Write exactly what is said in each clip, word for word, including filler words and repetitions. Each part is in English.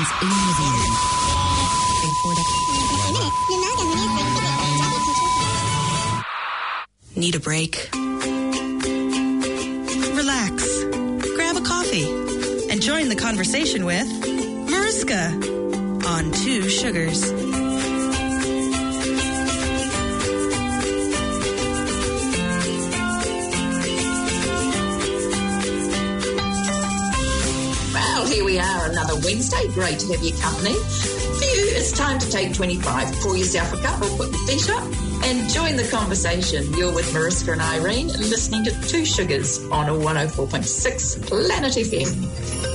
interviewing. Need a break? Relax. Grab a coffee and join the conversation with Mariska on Two Sugars. Well, here we are, another Wednesday. Great to have your company. For you, it's time to take twenty-five. Pour yourself a cup or put your feet up and join the conversation. You're with Mariska and Irene, listening to Two Sugars on one oh four point six Planet F M.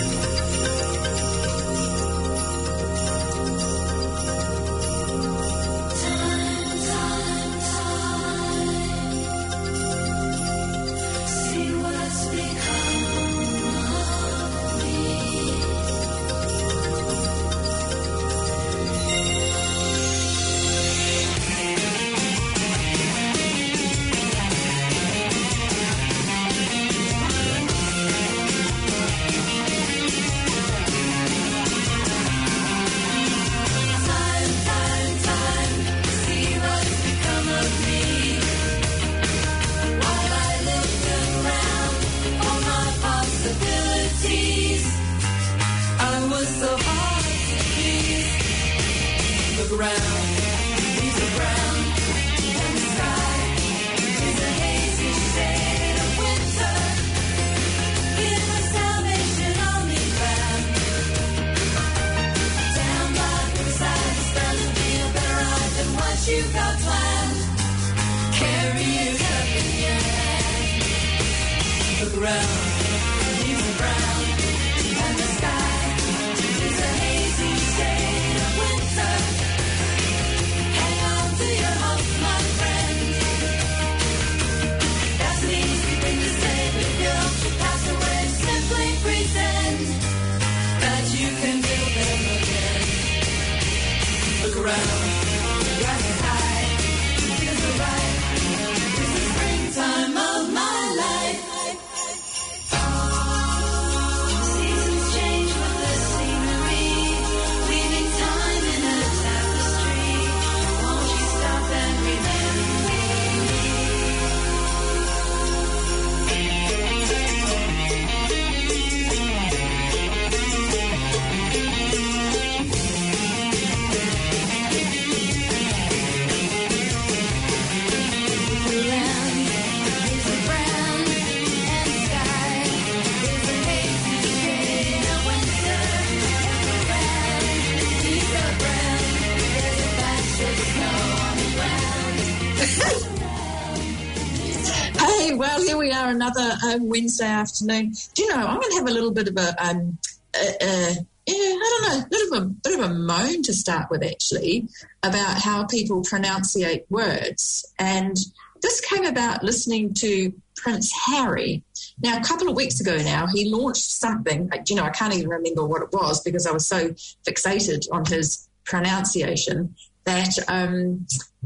Well, here we are, another uh, Wednesday afternoon. Do you know, I'm going to have a little bit of a, um, a, a yeah, I don't know, a bit of a bit of a moan to start with, actually, about how people pronunciate words. And this came about listening to Prince Harry. Now, a couple of weeks ago now, he launched something. You know, I can't even remember what it was because I was so fixated on his pronunciation that um,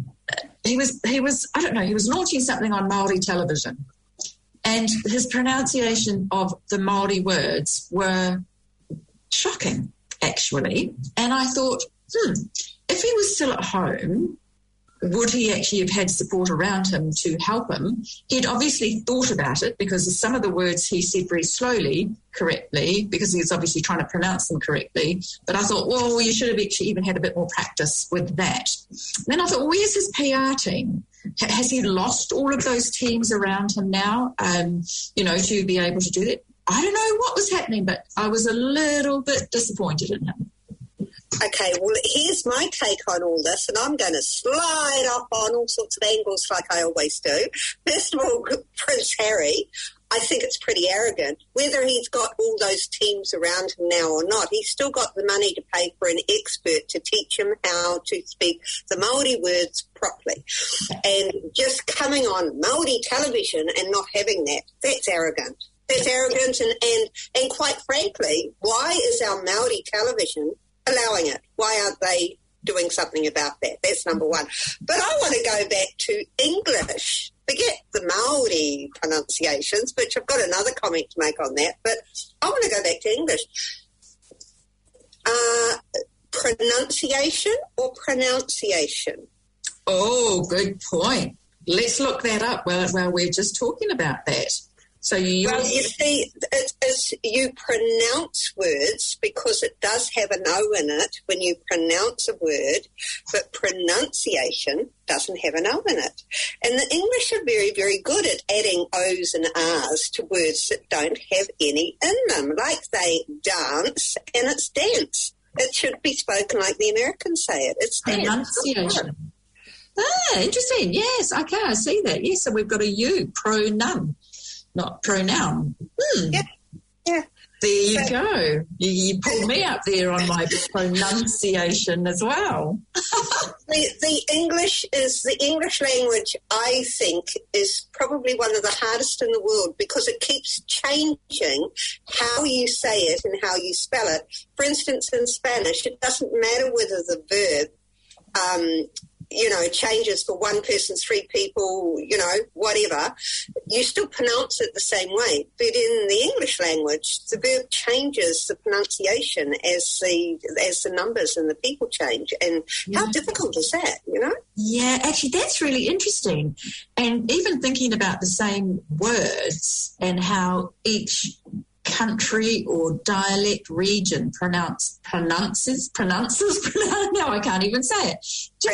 he was, he was, I don't know, he was launching something on Māori television. And his pronunciation of the Māori words were shocking, actually. And I thought, hmm, if he was still at home, would he actually have had support around him to help him? He'd obviously thought about it because some of the words he said very slowly, correctly, because he was obviously trying to pronounce them correctly. But I thought, well, you should have actually even had a bit more practice with that. Then I thought, well, where's his P R team? Has he lost all of those teams around him now, um, you know, to be able to do that? I don't know what was happening, but I was a little bit disappointed in him. Okay, well, here's my take on all this, and I'm going to slide up on all sorts of angles like I always do. First of all, Prince Harry, I think it's pretty arrogant. Whether he's got all those teams around him now or not, he's still got the money to pay for an expert to teach him how to speak the Māori words properly. And just coming on Māori television and not having that, that's arrogant. That's arrogant, and, and, and quite frankly, why is our Māori television allowing it? Why aren't they doing something about that? That's number one. But I want to go back to English. Forget the Māori pronunciations, which I've got another comment to make on that, but I want to go back to English. pronunciation or pronunciation? Oh, good point. Let's look that up while, while we're just talking about that. So you Well, you see, it, it's, you pronounce words because it does have an O in it when you pronounce a word, but pronunciation doesn't have an O in it. And the English are very, very good at adding O's and R's to words that don't have any in them, like they dance and it's dance. It should be spoken like the Americans say it. It's dance. pronunciation. Ah, interesting. Yes, okay, I see that. Yes, so we've got a U, pronoun. Not pronoun. Hmm. Yeah, yeah. There you so, go. You, you pulled me up there on my pronunciation as well. the, the English is the English language. I think is probably one of the hardest in the world because it keeps changing how you say it and how you spell it. For instance, in Spanish, it doesn't matter whether the verb. Um, you know, changes for one person, three people, you know, whatever, you still pronounce it the same way. But in the English language, the verb changes the pronunciation as the as the numbers and the people change. And yeah. How difficult is that, you know? Yeah, actually, that's really interesting. And even thinking about the same words and how each country or dialect region pronounce pronounces pronounces no I can't even say it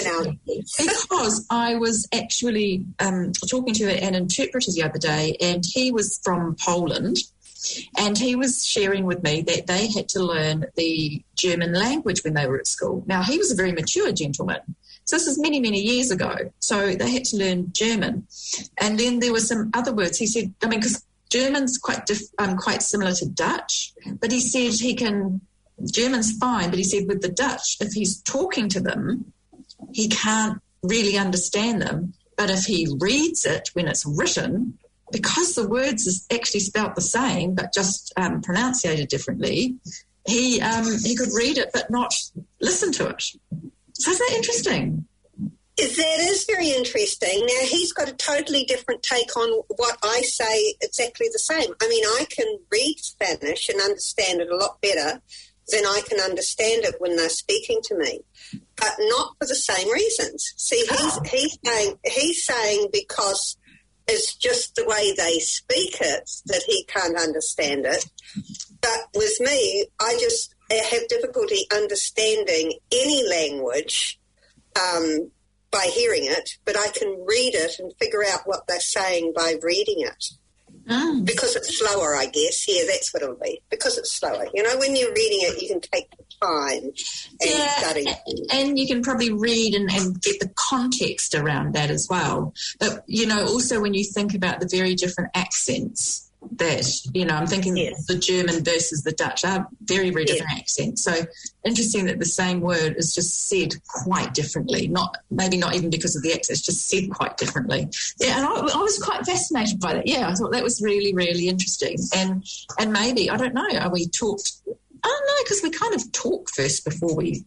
because I was actually um, talking to an interpreter the other day, and he was from Poland, and he was sharing with me that they had to learn the German language when they were at school. Now, he was a very mature gentleman, so this is many, many years ago, so they had to learn German. And then there were some other words. He said, I mean, because German's quite diff, um, quite similar to Dutch, but he said he can, German's fine, but he said with the Dutch, if he's talking to them, he can't really understand them. But if he reads it when it's written, because the words is actually spelt the same but just um, pronunciated differently, he um, he could read it but not listen to it. So isn't that interesting? That is very interesting. Now, he's got a totally different take on what I say exactly the same. I mean, I can read Spanish and understand it a lot better than I can understand it when they're speaking to me, but not for the same reasons. See, he's, he's, saying, he's saying because it's just the way they speak it that he can't understand it. But with me, I just have difficulty understanding any language um by hearing it, but I can read it and figure out what they're saying by reading it. Mm. Because it's slower, I guess. Yeah, that's what it'll be. Because it's slower. You know, when you're reading it, you can take the time and yeah, study. And you can probably read and, and get the context around that as well. But, you know, also when you think about the very different accents that, you know, I'm thinking yes. the German versus the Dutch are very, very different yes. accents. So interesting that the same word is just said quite differently, not maybe not even because of the accent, it's just said quite differently. Yeah, and I, I was quite fascinated by that. Yeah, I thought that was really, really interesting. And and maybe, I don't know, are we talked, I don't know, because we kind of talk first before we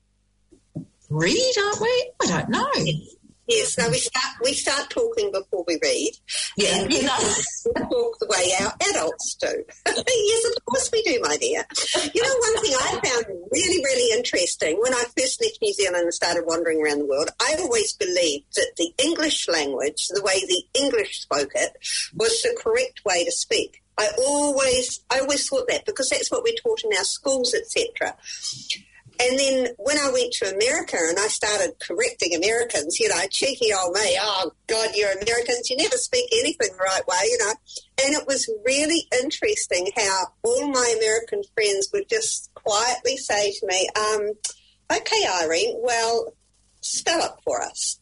read, aren't we? I don't know. Yes, no, we start we start talking before we read. Yeah, and you know. we talk the way our adults do. Yes, of course we do, my dear. You know, one thing I found really, really interesting when I first left New Zealand and started wandering around the world, I always believed that the English language, the way the English spoke it, was the correct way to speak. I always, I always thought that because that's what we're taught in our schools, et cetera. And then when I went to America and I started correcting Americans, you know, cheeky old me, oh, God, you're Americans, you never speak anything the right way, you know. And it was really interesting how all my American friends would just quietly say to me, um, okay, Irene, well, spell it for us.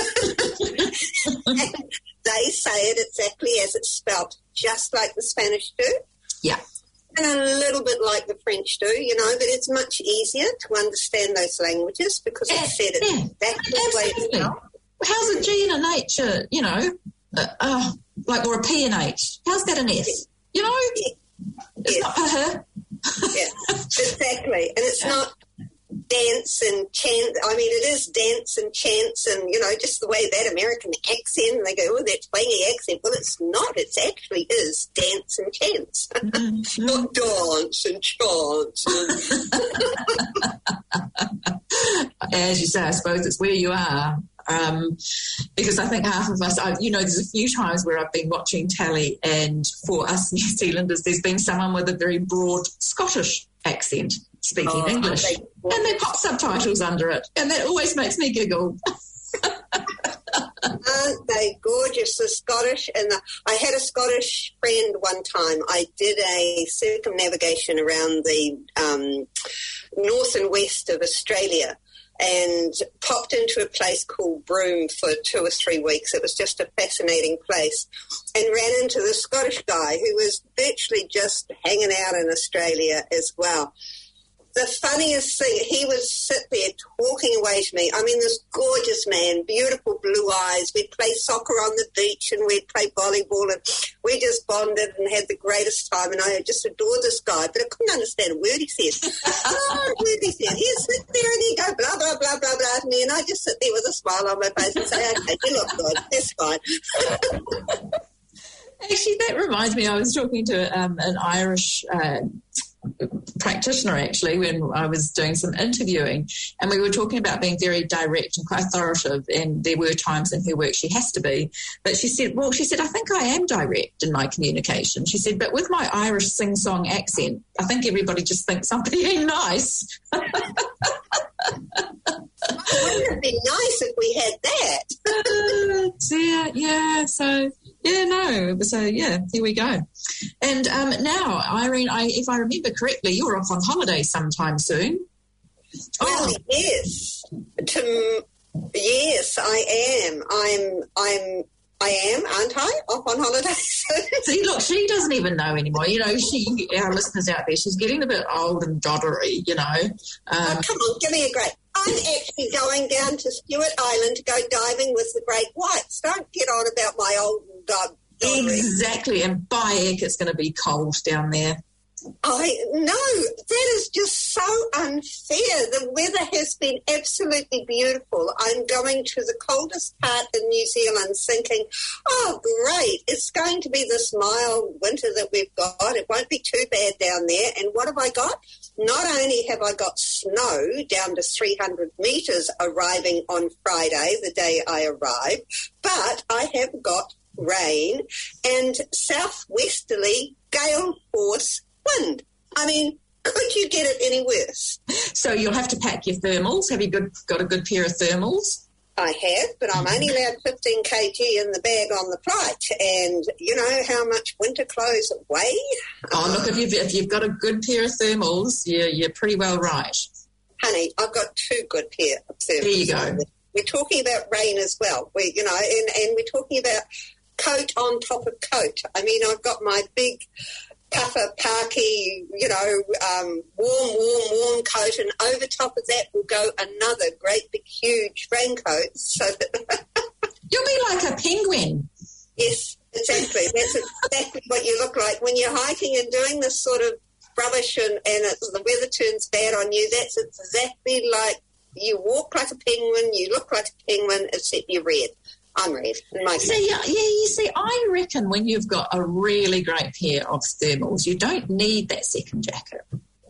And they say it exactly as it's spelt, just like the Spanish do. Yeah. And a little bit like the French do, you know, but it's much easier to understand those languages because yeah, it's said it yeah, exactly the way it's spelled. How's a G and an H, uh, you know, uh, uh, like, or a P and H? How's that an S? You know, yeah. it's yeah. not for her. Yeah, exactly. And it's not dance and chant. I mean, it is dance and chants and, you know, just the way that American accent, and they go, oh, that twangy accent. Well, it's not. It actually is dance and chants. Mm-hmm. Not dance and chants. And as you say, I suppose it's where you are. Um, because I think half of us, I, you know, there's a few times where I've been watching telly, and for us New Zealanders, there's been someone with a very broad Scottish accent speaking Oh, English, aren't they and they pop subtitles under it, and that always makes me giggle. Aren't they gorgeous, the Scottish? And the, I had a Scottish friend one time. I did a circumnavigation around the um, north and west of Australia and popped into a place called Broome for two or three weeks. It was just a fascinating place, and ran into the Scottish guy who was virtually just hanging out in Australia as well. The funniest thing, he would sit there talking away to me. I mean, this gorgeous man, beautiful blue eyes. We'd play soccer on the beach and we'd play volleyball, and we just bonded and had the greatest time. And I just adored this guy, but I couldn't understand a word he said. Oh, a word he said. He'd sit there and he'd go blah, blah, blah, blah, blah to me, and I just sit there with a smile on my face and say, okay, you look good. That's fine. Actually, that reminds me, I was talking to um, an Irish uh, practitioner, actually, when I was doing some interviewing, and we were talking about being very direct and quite authoritative, and there were times in her work she has to be. But she said, well, she said, I think I am direct in my communication. She said, but with my Irish sing-song accent, I think everybody just thinks I'm being nice. Wouldn't it be nice if we had that? uh, yeah, yeah, so... Yeah, no, so yeah, here we go. And um, now, Irene, I, if I remember correctly, you're off on holiday sometime soon. Well, Oh, yes. To, yes, I am. I'm, I'm, I am, aren't I? Off on holiday soon. see, look, she doesn't even know anymore. You know, she, our listeners out there, she's getting a bit old and doddery, you know. Um, Oh, come on, give me a break. I'm actually going down to Stewart Island to go diving with the great whites. Don't get on about my old and dod- doddery. exactly, and by heck, it's going to be cold down there. I no, that is just so unfair. The weather has been absolutely beautiful. I'm going to the coldest part in New Zealand thinking, oh, great, it's going to be this mild winter that we've got. It won't be too bad down there. And what have I got? Not only have I got snow down to three hundred metres arriving on Friday, the day I arrive, but I have got rain and southwesterly gale force wind. I mean, could you get it any worse? So you'll have to pack your thermals. Have you good, got a good pair of thermals? I have, but I'm only allowed fifteen kilograms in the bag on the flight, and you know how much winter clothes weigh? Oh, look, if you've, if you've got a good pair of thermals, you're, you're pretty well right. Honey, I've got two good pair of thermals. There you go. We're talking about rain as well. We, you know, and, and we're talking about coat on top of coat. I mean, I've got my big puffer, parky, you know, um, warm, warm, warm coat, and over top of that will go another great big huge raincoat. So that You'll be like a penguin. yes, exactly. That's exactly what you look like when you're hiking and doing this sort of rubbish, and, and it, the weather turns bad on you. That's exactly like you walk like a penguin, you look like a penguin, except you're red. I'm red. My See, yeah, yeah, you see, I reckon when you've got a really great pair of thermals, you don't need that second jacket.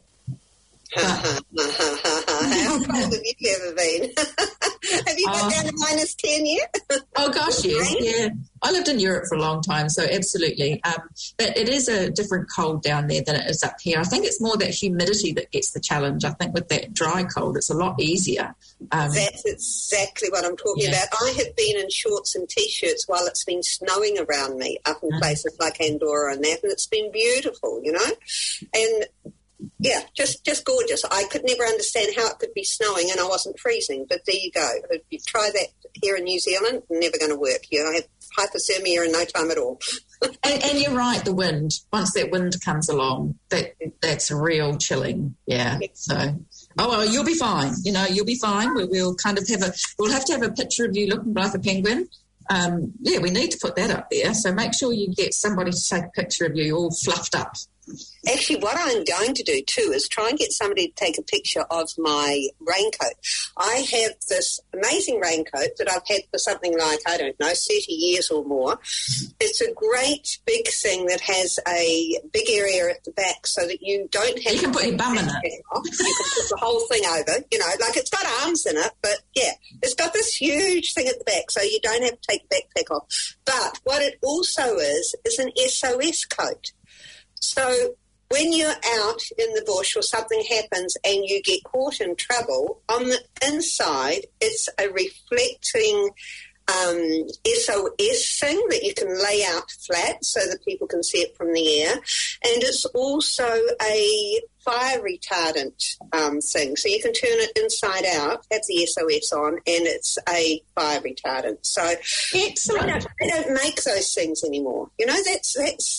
How cold have you ever been? Have you got Oh. down to minus ten yet? Oh, gosh, yes, yeah. I lived in Europe for a long time, so absolutely. Um, but it is a different cold down there than it is up here. I think it's more that humidity that gets the challenge. I think with that dry cold, it's a lot easier. Um, That's exactly what I'm talking Yeah. about. I have been in shorts and T-shirts while it's been snowing around me up in Mm. places like Andorra and that, and it's been beautiful, you know? And, yeah, just, just gorgeous. I could never understand how it could be snowing and I wasn't freezing, but there you go. If you try that here in New Zealand, never going to work. You know, I have hypothermia in no time at all. and, and you're right, the wind. Once that wind comes along, that that's real chilling. Yeah. So, oh well, you'll be fine. You know, you'll be fine. We, we'll kind of have a. We'll have to have a picture of you looking like a penguin. Um, yeah, we need to put that up there. So make sure you get somebody to take a picture of you all fluffed up Actually, what I'm going to do too is try and get somebody to take a picture of my raincoat. I have this amazing raincoat that I've had for something like, I don't know, thirty years or more. It's a great big thing that has a big area at the back so that you don't have you can to put your bum in it. Off. You can put the whole thing over, you know, like it's got arms in it, but yeah, it's got this huge thing at the back so you don't have to take the backpack off. But what it also is, is an S O S coat. So when you're out in the bush or something happens and you get caught in trouble, on the inside it's a reflecting um, S O S thing that you can lay out flat so that people can see it from the air. And it's also a fire retardant um, thing. So you can turn it inside out, have the S O S on, and it's a fire retardant. So excellent. They don't, they don't make those things anymore. You know, that's, that's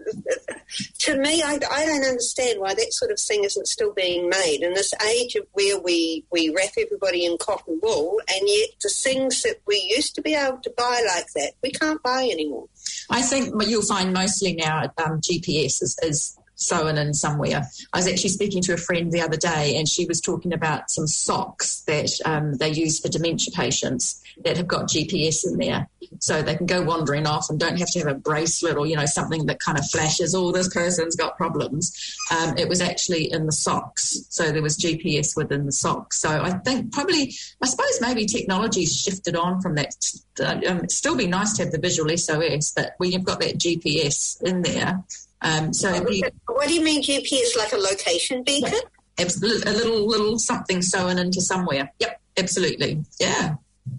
to me, I, I don't understand why that sort of thing isn't still being made in this age of where we, we wrap everybody in cotton wool, and yet the things that we used to be able to buy like that, we can't buy anymore. I think what you'll find mostly now um, G P S is, is sewn in somewhere. I was actually speaking to a friend the other day and she was talking about some socks that um, they use for dementia patients that have got G P S in there so they can go wandering off and don't have to have a bracelet or, you know, something that kind of flashes, oh, this person's got problems. Um, it was actually in the socks. So there was G P S within the socks. So I think probably, I suppose maybe technology's shifted on from that. Um, it'd still be nice to have the visual S O S, but when you've got that G P S in there, Um, so the, what do you mean G P S, like a location beacon? Yeah, a little little something sewn into somewhere. Yep, absolutely. Yeah.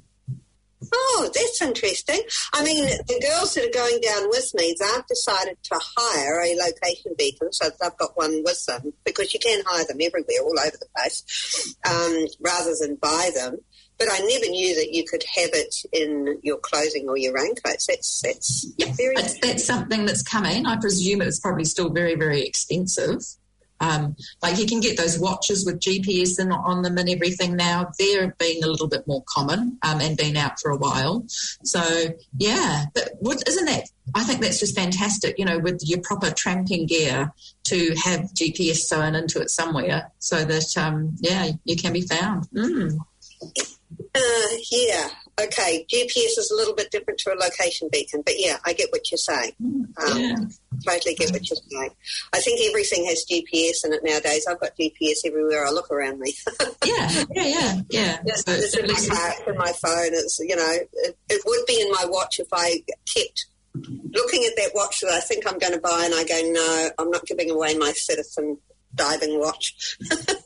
Oh, that's interesting. I mean, the girls that are going down with me, they've decided to hire a location beacon, so they've got one with them, because you can hire them everywhere, all over the place, um, rather than buy them. But I never knew that you could have it in your clothing or your raincoats. That's that's yeah, very. That's, that's something that's coming. I presume it's probably still very, very expensive. Um, like you can get those watches with G P S in, on them and everything now. They're being a little bit more common um, and been out for a while. So, yeah, but what, isn't that, I think that's just fantastic, you know, with your proper tramping gear to have G P S sewn into it somewhere so that, um, yeah, you can be found. Mm. Uh, yeah. Okay. G P S is a little bit different to a location beacon, but yeah, I get what you're saying. Um, yeah. Totally get what you're saying. I think everything has G P S in it nowadays. I've got G P S everywhere I look around me. yeah, yeah, yeah, yeah. It's, so it's in my car, it's in my phone. It's, you know, it, it would be in my watch if I kept looking at that watch that I think I'm going to buy and I go, no, I'm not giving away my Citizen diving watch.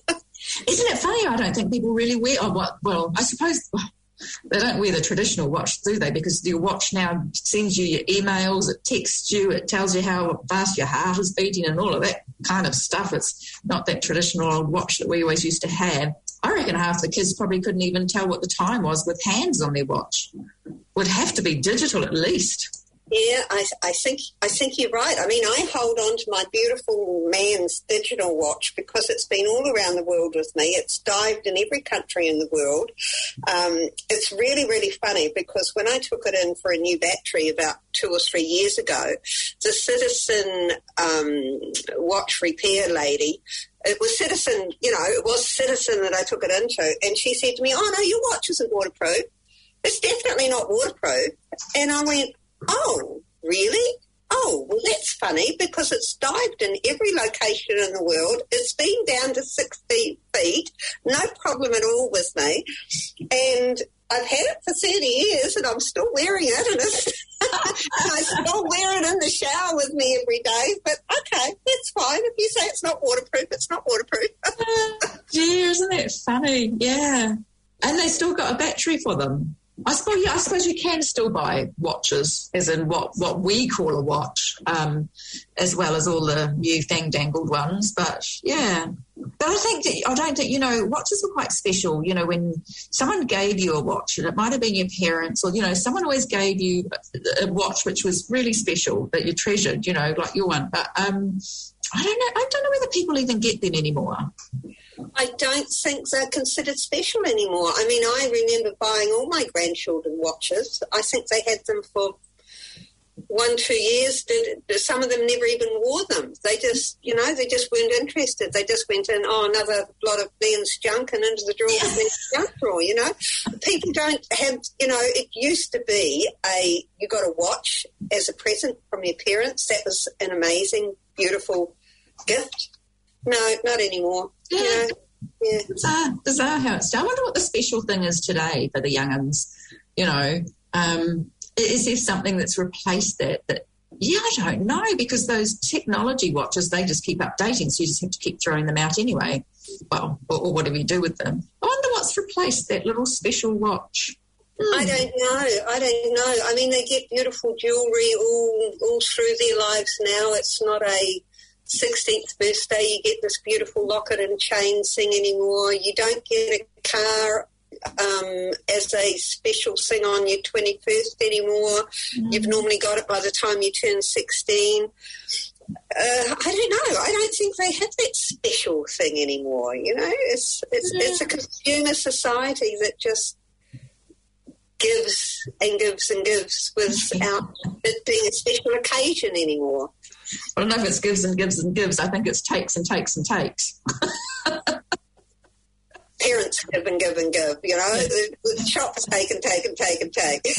Isn't it funny? I don't think people really wear, oh, what, well, I suppose they don't wear the traditional watch, do they? Because your watch now sends you your emails, it texts you, it tells you how fast your heart is beating and all of that kind of stuff. It's not that traditional old watch that we always used to have. I reckon half the kids probably couldn't even tell what the time was with hands on their watch. Would have to be digital at least. Yeah, I, I think I think you're right. I mean, I hold on to my beautiful man's digital watch because it's been all around the world with me. It's dived in every country in the world. Um, it's really, really funny because when I took it in for a new battery about two or three years ago, the Citizen um, watch repair lady, it was Citizen, you know, it was Citizen that I took it into, and she said to me, oh, no, your watch isn't waterproof. It's definitely not waterproof. And I went, oh, really? Oh, well, that's funny because it's dived in every location in the world. It's been down to sixty feet, no problem at all with me. And I've had it for thirty years and I'm still wearing it. And, it's, and I still wear it in the shower with me every day. But, okay, that's fine. If you say it's not waterproof, it's not waterproof. uh, gee, isn't it funny? Yeah. And they still got a battery for them. I suppose, yeah, I suppose you can still buy watches, as in what, what we call a watch, um, as well as all the new fang-dangled ones. But, yeah. But I think, that, I don't think, you know, watches were quite special. You know, when someone gave you a watch, and it might have been your parents or, you know, someone always gave you a watch which was really special that you treasured, you know, like your one. But um, I don't know. I don't know whether people even get them anymore. I don't think they're considered special anymore. I mean, I remember buying all my grandchildren watches. I think they had them for one, two years, did, some of them never even wore them. They just, you know, they just weren't interested. They just went in, oh, another lot of men's junk and into the drawer of men's junk drawer, you know. People don't have, you know, it used to be a, you got a watch as a present from your parents. That was an amazing, beautiful gift. No, not anymore. Yeah. You know, yeah. Bizarre, bizarre how it's done. I wonder what the special thing is today for the young'uns, you know. Um, is there something that's replaced that? That yeah, I don't know, because those technology watches, they just keep updating, so you just have to keep throwing them out anyway. Well, or, or whatever you do with them. I wonder what's replaced that little special watch. I don't know. I don't know. I mean, they get beautiful jewellery all all through their lives now. It's not a sixteenth birthday, you get this beautiful locket and chain thing anymore. You don't get a car um, as a special thing on your twenty-first anymore. Mm. You've normally got it by the time you turn sixteen. Uh, I don't know. I don't think they have that special thing anymore, you know. It's, it's, yeah. it's a consumer society that just gives and gives and gives without it being a special occasion anymore. I don't know if it's gives and gives and gives. I think it's takes and takes and takes. Parents give and give and give, you know. The, the shops take and take and take and take.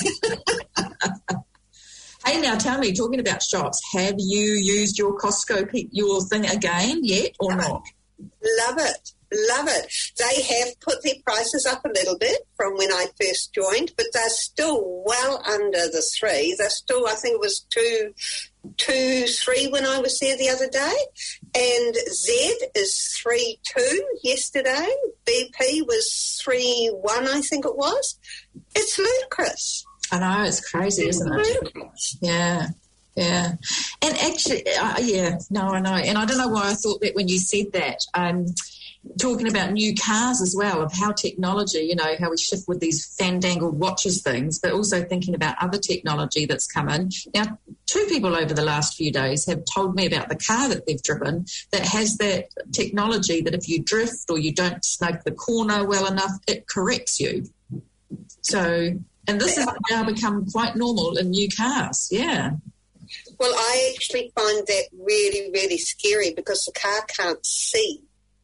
Hey, now tell me, talking about shops, have you used your Costco, your thing again yet or Love not? It. Love it. Love it. They have put their prices up a little bit from when I first joined, but they're still well under the three. They're still, I think it was two, two, three when I was there the other day. And Z is three two yesterday. B P was three one, I think it was. It's ludicrous. I know, it's crazy, it's isn't ludicrous. it? Yeah. Yeah. And actually, uh, yeah, no, I know. And I don't know why I thought that when you said that. Um, talking about new cars as well, of how technology, you know, how we shift with these fandangled watches things, but also thinking about other technology that's come in. Now, two people over the last few days have told me about the car that they've driven that has that technology that if you drift or you don't snug the corner well enough, it corrects you. So, and this has now become quite normal in new cars, yeah. Well, I actually find that really, really scary because the car can't see.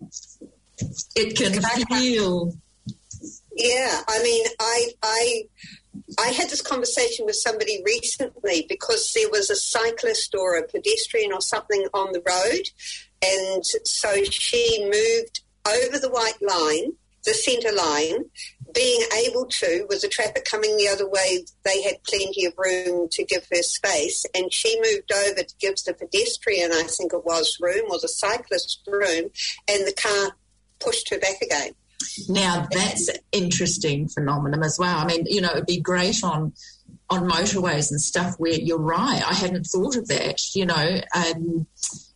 It can feel. Yeah, I mean, I I I had this conversation with somebody recently because there was a cyclist or a pedestrian or something on the road, and so she moved over the white line, the centre line, being able to, with the traffic coming the other way, they had plenty of room to give her space, and she moved over to give the pedestrian, I think it was, room, or the cyclist room, and the car pushed her back again. Now, that's an interesting phenomenon as well. I mean, you know, it'd be great on on motorways and stuff where you're right. I hadn't thought of that, you know, um,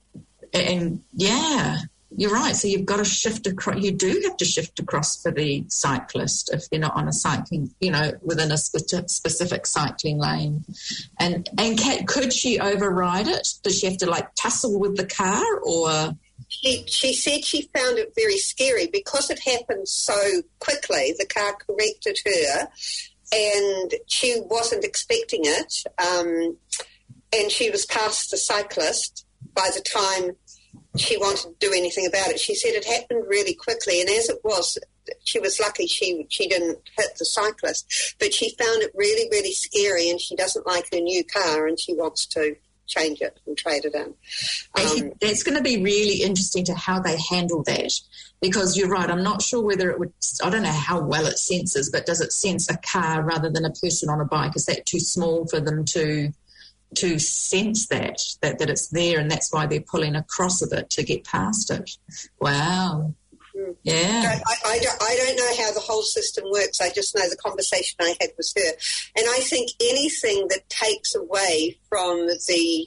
and, yeah, you're right. So you've got to shift across. You do have to shift across for the cyclist if they're not on a cycling, you know, within a spe- specific cycling lane. And and can, could she override it? Does she have to, like, tussle with the car or... She, she said she found it very scary because it happened so quickly. The car corrected her and she wasn't expecting it. Um, and she was past the cyclist by the time she wanted to do anything about it. She said it happened really quickly, and as it was, she was lucky she she didn't hit the cyclist. But she found it really, really scary, and she doesn't like her new car, and she wants to change it and trade it in. Um, it's going to be really interesting to how they handle that, because you're right, I'm not sure whether it would, I don't know how well it senses, but does it sense a car rather than a person on a bike? Is that too small for them to to sense that, that, that it's there, and that's why they're pulling across of it to get past it? Wow. Yeah. I, I, don't, I don't know how the whole system works. I just know the conversation I had with her. And I think anything that takes away from the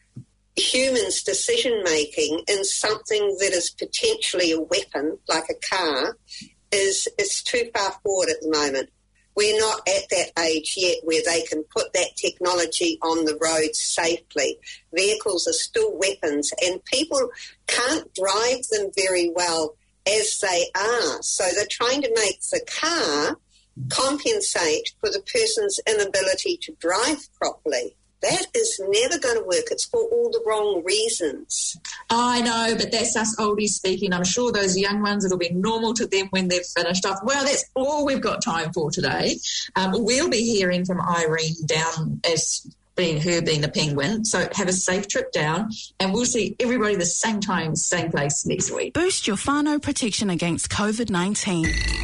human's decision-making in something that is potentially a weapon, like a car, is, is too far forward at the moment. We're not at that age yet where they can put that technology on the road safely. Vehicles are still weapons, and people can't drive them very well as they are. So they're trying to make the car compensate for the person's inability to drive properly. That is never going to work. It's for all the wrong reasons. I know, but that's us oldies speaking. I'm sure those young ones, it'll be normal to them when they've finished off. Well, that's all we've got time for today. Um, we'll be hearing from Irene down as being her being a penguin. So have a safe trip down, and we'll see everybody the same time, same place next week. Boost your whānau protection against COVID nineteen.